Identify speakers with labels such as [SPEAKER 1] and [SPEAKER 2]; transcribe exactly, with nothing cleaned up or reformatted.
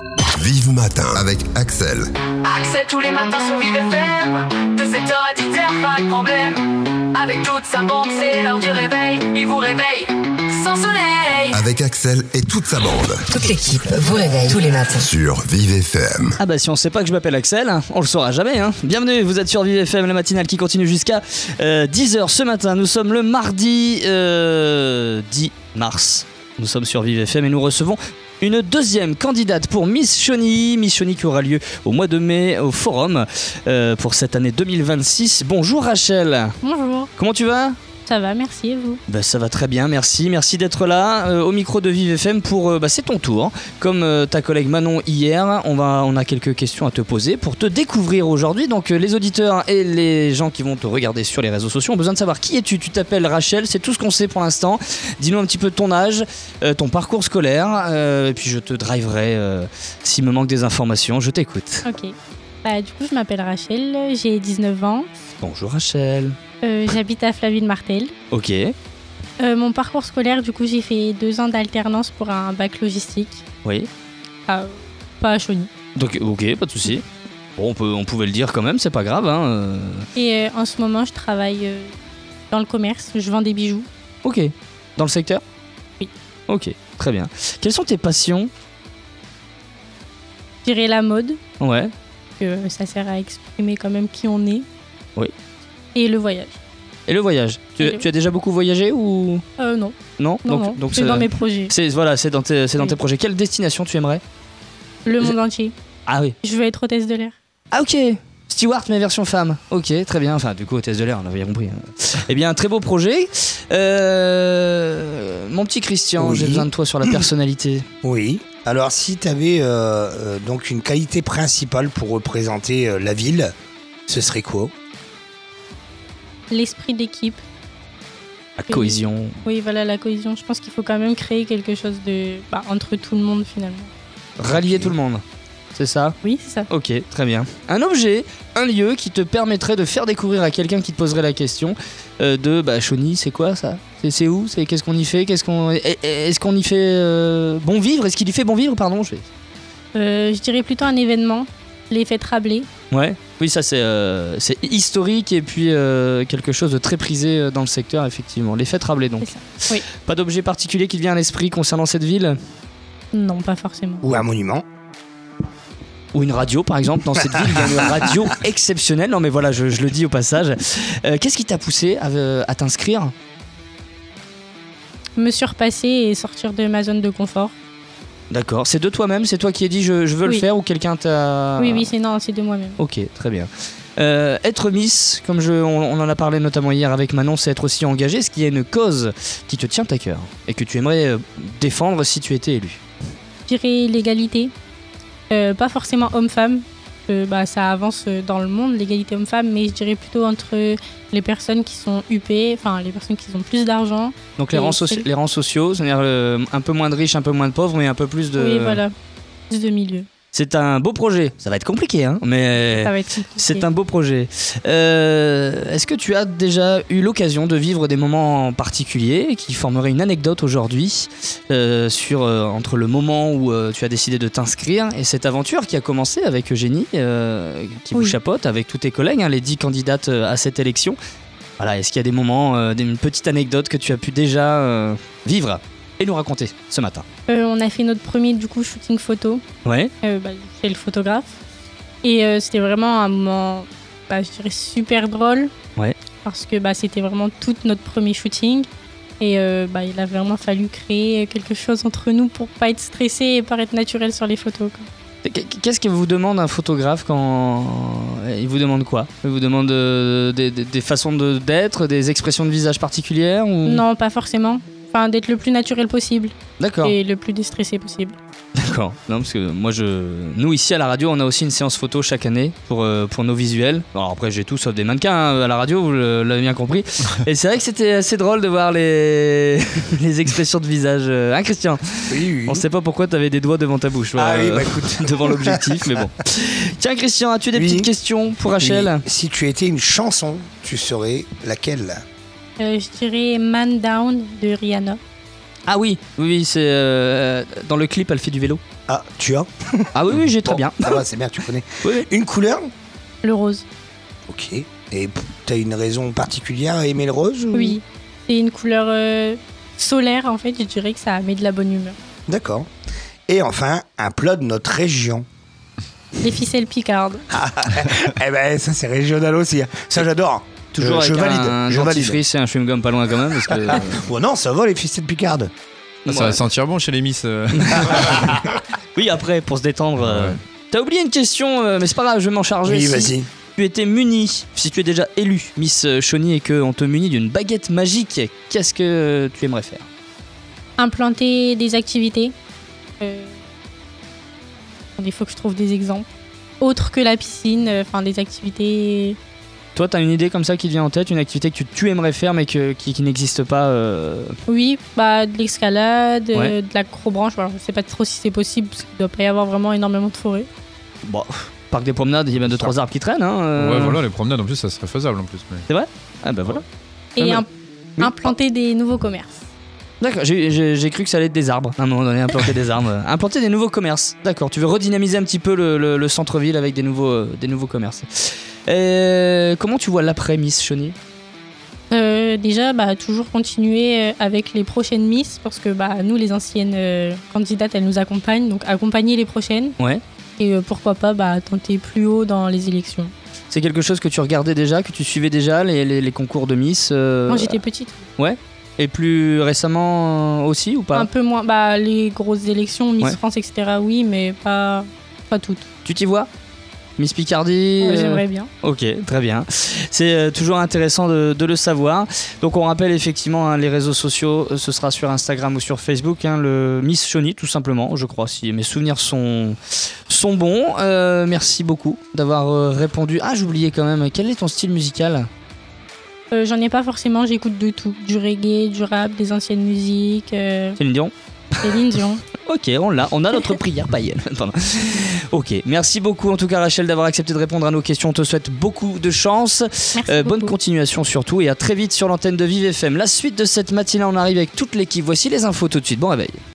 [SPEAKER 1] Vive Matin avec Axel.
[SPEAKER 2] Axel tous les matins sur Vive F M. De sept heures à dix heures, pas de problème. Avec toute sa bande, c'est l'heure du réveil. Il vous réveille sans soleil.
[SPEAKER 1] Avec Axel et toute sa bande.
[SPEAKER 3] Toute l'équipe vous réveille tous les matins
[SPEAKER 1] Sur Vive F M.
[SPEAKER 4] Ah bah si on sait pas que je m'appelle Axel, on le saura jamais hein. Bienvenue, vous êtes sur Vive F M, la matinale qui continue jusqu'à euh, dix heures ce matin. Nous sommes le mardi euh, dix mars. Nous sommes sur Vive F M et nous recevons une deuxième candidate pour Miss Chauny. Miss Chauny qui aura lieu au mois de mai au Forum euh, pour cette année deux mille vingt-six. Bonjour Rachel.
[SPEAKER 5] Bonjour.
[SPEAKER 4] Comment tu vas ?
[SPEAKER 5] Ça va, merci, et vous ?
[SPEAKER 4] Bah, ça va très bien, merci. Merci d'être là euh, au micro de Vive F M pour... Euh, bah, c'est ton tour. Comme euh, ta collègue Manon hier, on, va, on a quelques questions à te poser pour te découvrir aujourd'hui. Donc euh, les auditeurs et les gens qui vont te regarder sur les réseaux sociaux ont besoin de savoir qui es-tu. Tu t'appelles Rachel, c'est tout ce qu'on sait pour l'instant. Dis-nous un petit peu ton âge, euh, ton parcours scolaire, euh, et puis je te driverai euh, s'il me manque des informations. Je t'écoute.
[SPEAKER 5] Ok. Bah, du coup, je m'appelle Rachel, j'ai dix-neuf ans.
[SPEAKER 4] Bonjour Rachel.
[SPEAKER 5] Euh, j'habite à Flaville-Martel.
[SPEAKER 4] Ok.
[SPEAKER 5] Euh, mon parcours scolaire, du coup, j'ai fait deux ans d'alternance pour un bac logistique.
[SPEAKER 4] Oui.
[SPEAKER 5] Ah, pas à Chauny.
[SPEAKER 4] Donc, ok, pas de souci. Bon, on, peut, on pouvait le dire quand même, c'est pas grave. Hein. euh.
[SPEAKER 5] Et euh, en ce moment, je travaille euh, dans le commerce, je vends des bijoux.
[SPEAKER 4] Ok. Dans le secteur ?
[SPEAKER 5] Oui.
[SPEAKER 4] Ok, très bien. Quelles sont tes passions ?
[SPEAKER 5] Je dirais la mode,
[SPEAKER 4] Ouais.
[SPEAKER 5] que ça sert à exprimer quand même qui on est.
[SPEAKER 4] Oui.
[SPEAKER 5] Et le voyage.
[SPEAKER 4] Et le voyage, tu,
[SPEAKER 5] Et le-
[SPEAKER 4] tu as déjà beaucoup voyagé ou
[SPEAKER 5] Euh, non,
[SPEAKER 4] non?
[SPEAKER 5] non,
[SPEAKER 4] donc,
[SPEAKER 5] non.
[SPEAKER 4] donc
[SPEAKER 5] c'est dans mes projets.
[SPEAKER 4] c'est voilà, c'est dans tes, c'est dans
[SPEAKER 5] Oui.
[SPEAKER 4] tes projets. Quelle destination tu aimerais?
[SPEAKER 5] Le monde entier.
[SPEAKER 4] Ah oui.
[SPEAKER 5] Je veux être hôtesse de l'air.
[SPEAKER 4] Ah ok. Stewart mais version femme. Ok, très bien. Enfin, du coup, hôtesse de l'air, on avait bien compris. hein. Eh bien, très beau projet. Euh, Mon petit Christian,
[SPEAKER 6] Oui.
[SPEAKER 4] j'ai besoin de toi sur la personnalité.
[SPEAKER 6] Oui. Alors, si tu avais euh, euh, donc une qualité principale pour représenter euh, la ville, ce serait quoi?
[SPEAKER 5] L'esprit d'équipe.
[SPEAKER 4] La cohésion.
[SPEAKER 5] Oui, voilà, la cohésion. Je pense qu'il faut quand même créer quelque chose de bah, entre tout le monde finalement.
[SPEAKER 4] Rallier tout le monde. C'est ça?
[SPEAKER 5] Oui, c'est ça.
[SPEAKER 4] Ok, très bien. Un objet, un lieu qui te permettrait de faire découvrir à quelqu'un qui te poserait la question euh, de bah Chauny, c'est quoi ça? C'est, c'est où? C'est qu'est-ce qu'on y fait? Qu'est-ce qu'on est-ce qu'on y fait euh, bon vivre? Est-ce qu'il y fait bon vivre? Pardon. Je...
[SPEAKER 5] Euh, je dirais plutôt un événement, les fêtes Rabelais.
[SPEAKER 4] Ouais. Oui, ça c'est euh, c'est historique et puis euh, quelque chose de très prisé euh, dans le secteur effectivement. Les fêtes Rabelais donc.
[SPEAKER 5] C'est ça. Oui.
[SPEAKER 4] Pas d'objet particulier qui te vient à l'esprit concernant cette ville?
[SPEAKER 5] Non, pas forcément.
[SPEAKER 6] Ou un monument?
[SPEAKER 4] Ou une radio par exemple, dans cette ville il y a une radio exceptionnelle, non mais voilà je, je le dis au passage. Euh, qu'est-ce qui t'a poussé à, euh, à t'inscrire?
[SPEAKER 5] Me surpasser et sortir de ma zone de confort.
[SPEAKER 4] D'accord, c'est de toi-même, c'est toi qui as dit je, je veux le
[SPEAKER 5] Oui.
[SPEAKER 4] faire ou quelqu'un t'a...
[SPEAKER 5] Oui, oui, c'est non, c'est de moi-même.
[SPEAKER 4] Ok, très bien. Euh, être Miss, comme je, on, on en a parlé notamment hier avec Manon, c'est être aussi engagé. Est-ce qu'il y a une cause qui te tient à cœur et que tu aimerais euh, défendre si tu étais élu?
[SPEAKER 5] Je dirais l'égalité. Euh, pas forcément homme-femme. Euh, bah, ça avance dans le monde, l'égalité homme-femme, mais je dirais plutôt entre les personnes qui sont U P, enfin les personnes qui ont plus d'argent.
[SPEAKER 4] Donc les
[SPEAKER 5] Et
[SPEAKER 4] rangs, soci-
[SPEAKER 5] c'est-
[SPEAKER 4] les rangs sociaux, c'est-à-dire euh, un peu moins de riches, un peu moins de pauvres, mais un peu plus de...
[SPEAKER 5] Oui, voilà. Plus de milieu.
[SPEAKER 4] C'est un beau projet, ça va être compliqué, hein, mais...
[SPEAKER 5] Ça va être compliqué.
[SPEAKER 4] C'est un beau projet. Euh, est-ce que tu as déjà eu l'occasion de vivre des moments particuliers qui formeraient une anecdote aujourd'hui euh, sur, euh, entre le moment où euh, tu as décidé de t'inscrire et cette aventure qui a commencé avec Eugénie, euh, qui vous
[SPEAKER 5] Oui.
[SPEAKER 4] chapeaute avec tous tes collègues, hein, les dix candidates euh, à cette élection. Voilà, est-ce qu'il y a des moments, euh, des- une petite anecdote que tu as pu déjà euh, vivre et nous raconter ce matin?
[SPEAKER 5] Euh, on a fait notre premier du coup shooting photo.
[SPEAKER 4] Ouais.
[SPEAKER 5] Euh, bah, c'est le photographe. Et euh, c'était vraiment un moment, bah, je dirais, super drôle.
[SPEAKER 4] Ouais.
[SPEAKER 5] Parce que bah, c'était vraiment tout notre premier shooting. Et euh, bah, il a vraiment fallu créer quelque chose entre nous pour pas être stressé et paraître naturel sur les photos, quoi.
[SPEAKER 4] Qu'est-ce que vous demande un photographe quand il vous demande quoi? Il vous demande euh, des, des- des façons de- d'être, des expressions de visage particulières ou...
[SPEAKER 5] Non, pas forcément. Enfin, d'être le plus naturel possible
[SPEAKER 4] D'accord.
[SPEAKER 5] et le plus déstressé possible.
[SPEAKER 4] D'accord. Non, parce que moi, je, nous ici à la radio, on a aussi une séance photo chaque année pour euh, pour nos visuels. Alors après, j'ai tout sauf des mannequins hein, à la radio, vous le- l'avez bien compris. Et c'est vrai que c'était assez drôle de voir les les expressions de visage. Euh, Hein, Christian?
[SPEAKER 6] Oui, oui.
[SPEAKER 4] On sait pas pourquoi t'avais des doigts devant ta bouche.
[SPEAKER 6] Ah
[SPEAKER 4] ouais,
[SPEAKER 6] oui,
[SPEAKER 4] euh,
[SPEAKER 6] bah écoute.
[SPEAKER 4] devant l'objectif, mais bon. Tiens, Christian, as-tu des
[SPEAKER 6] Oui.
[SPEAKER 4] petites questions pour Rachel?
[SPEAKER 6] Oui. Si tu étais une chanson, tu serais laquelle?
[SPEAKER 5] Euh, je dirais Man Down de Rihanna.
[SPEAKER 4] Ah oui, oui, oui, c'est euh, dans le clip, elle fait du vélo.
[SPEAKER 6] Ah, tu as
[SPEAKER 4] Ah oui, oui, j'ai très
[SPEAKER 6] Bon,
[SPEAKER 4] bien.
[SPEAKER 6] Ça va, c'est bien, tu connais.
[SPEAKER 4] Oui, oui.
[SPEAKER 6] Une couleur?
[SPEAKER 5] Le rose.
[SPEAKER 6] Ok. Et p- t'as une raison particulière à aimer le rose ou-
[SPEAKER 5] Oui. C'est une couleur euh, solaire, en fait. Je dirais que ça met de la bonne humeur.
[SPEAKER 6] D'accord. Et enfin, un plat de notre région.
[SPEAKER 5] Les ficelles picardes.
[SPEAKER 6] Eh ben, ça, c'est régional aussi. hein. Ça, j'adore.
[SPEAKER 4] Toujours
[SPEAKER 6] je,
[SPEAKER 4] avec
[SPEAKER 6] je valide.
[SPEAKER 4] un
[SPEAKER 6] je valide.
[SPEAKER 4] dentifrice et un chewing-gum pas loin quand même. Parce que...
[SPEAKER 6] Oh non, ça va, les ficelles picardes.
[SPEAKER 7] Ah, ça
[SPEAKER 4] Ouais.
[SPEAKER 7] va sentir bon chez les Miss. euh.
[SPEAKER 4] Oui, après, pour se détendre. euh,
[SPEAKER 7] Ouais.
[SPEAKER 4] T'as oublié une question, euh, mais c'est pas grave, je vais m'en charger.
[SPEAKER 6] Oui,
[SPEAKER 4] Si
[SPEAKER 6] vas-y.
[SPEAKER 4] tu étais muni, si tu es déjà élu Miss Chauny et qu'on te munit d'une baguette magique, qu'est-ce que tu aimerais faire?
[SPEAKER 5] Implanter des activités. Euh... Il faut que je trouve des exemples. Autres que la piscine, euh, enfin des activités.
[SPEAKER 4] Toi, t'as une idée comme ça qui te vient en tête, une activité que tu, tu aimerais faire mais que, qui, qui n'existe pas euh,
[SPEAKER 5] Oui, bah, de l'escalade, euh,
[SPEAKER 4] Ouais.
[SPEAKER 5] de l'acrobranche. Alors, je sais pas trop si c'est possible parce qu'il doit pas y avoir vraiment énormément de forêt.
[SPEAKER 4] Bon, parc des promenades, il y a bien deux trois arbres qui traînent. Hein, euh.
[SPEAKER 7] Ouais, voilà, les promenades en plus, ça serait faisable en plus. mais-
[SPEAKER 4] Ah bah voilà.
[SPEAKER 5] Et
[SPEAKER 4] Ah,
[SPEAKER 5] im-
[SPEAKER 4] oui.
[SPEAKER 5] implanter des nouveaux commerces.
[SPEAKER 4] D'accord, j'ai, j'ai- j'ai cru que ça allait être des arbres. À un moment donné, implanter des arbres. euh, Implanter des nouveaux commerces. D'accord, tu veux redynamiser un petit peu le, le- le centre-ville avec des nouveaux, euh, des nouveaux commerces. Euh, comment tu vois l'après Miss Chauny?
[SPEAKER 5] Euh, déjà, bah, toujours continuer euh, avec les prochaines Miss parce que bah, nous, les anciennes euh, candidates, elles nous accompagnent. Donc, accompagner les prochaines.
[SPEAKER 4] Ouais.
[SPEAKER 5] Et euh, pourquoi pas bah, tenter plus haut dans les élections.
[SPEAKER 4] C'est quelque chose que tu regardais déjà, que tu suivais déjà, les, les- les concours de Miss euh,
[SPEAKER 5] Quand j'étais petite,
[SPEAKER 4] Et plus récemment euh, aussi ou pas?
[SPEAKER 5] un peu moins. Bah, les grosses élections, Miss
[SPEAKER 4] Ouais.
[SPEAKER 5] France, et cetera, oui, mais pas, pas toutes.
[SPEAKER 4] Tu t'y vois? Miss Picardie
[SPEAKER 5] Ouais,
[SPEAKER 4] euh,
[SPEAKER 5] J'aimerais bien.
[SPEAKER 4] Ok, très bien. C'est euh, toujours intéressant de, de le savoir. Donc on rappelle effectivement hein, les réseaux sociaux, euh, ce sera sur Instagram ou sur Facebook, hein, le Miss Chauny tout simplement, je crois, si mes souvenirs sont, sont bons. Euh, merci beaucoup d'avoir euh, répondu. Ah, j'oubliais quand même, quel est ton style musical?
[SPEAKER 5] Euh, J'en ai pas forcément, j'écoute de tout. Du reggae, du rap, des anciennes musiques, euh,
[SPEAKER 4] Céline Dion?
[SPEAKER 5] Céline Dion.
[SPEAKER 4] Ok, on l'a, on a notre prière païenne. Pardon. Ok, merci beaucoup en tout cas Rachel d'avoir accepté de répondre à nos questions. On te souhaite beaucoup de chance.
[SPEAKER 5] Merci
[SPEAKER 4] Euh, bonne
[SPEAKER 5] beaucoup.
[SPEAKER 4] continuation surtout et à très vite sur l'antenne de Vive F M. La suite de cette matinée, on arrive avec toute l'équipe. Voici les infos tout de suite. Bon réveil.